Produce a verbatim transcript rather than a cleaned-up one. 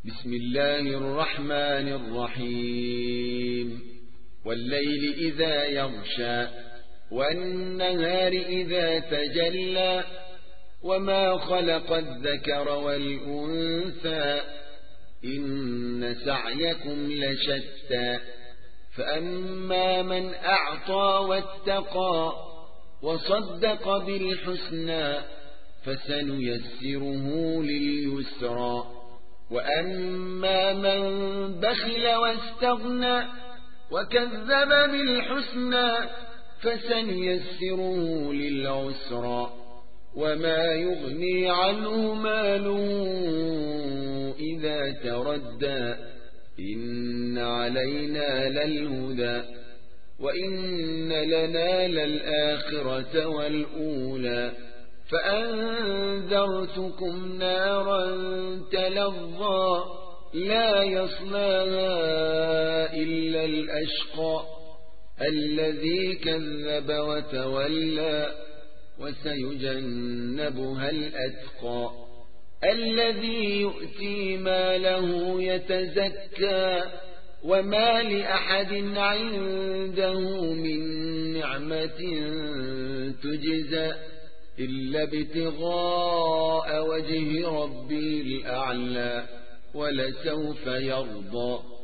بسم الله الرحمن الرحيم والليل إذا يغشى والنهار إذا تجلى وما خلق الذكر والأنثى إن سعيكم لشتى فأما من أعطى واتقى وصدق بالحسنى فسنيسره لليسرى وأما من بخل واستغنى وكذب بالحسنى فسنيسره للعسرى وما يغني عنه ماله إذا تردى إن علينا للهدى وإن لنا للآخرة والأولى فأنذرتكم نارا تلظى لا يصلاها إلا الأشقى الذي كذب وتولى وسيجنبها الأتقى الذي يؤتي ماله يتزكى وما لأحد عنده من نعمة تجزى إلا ابتغاء وجه ربي الأعلى ولسوف يرضى.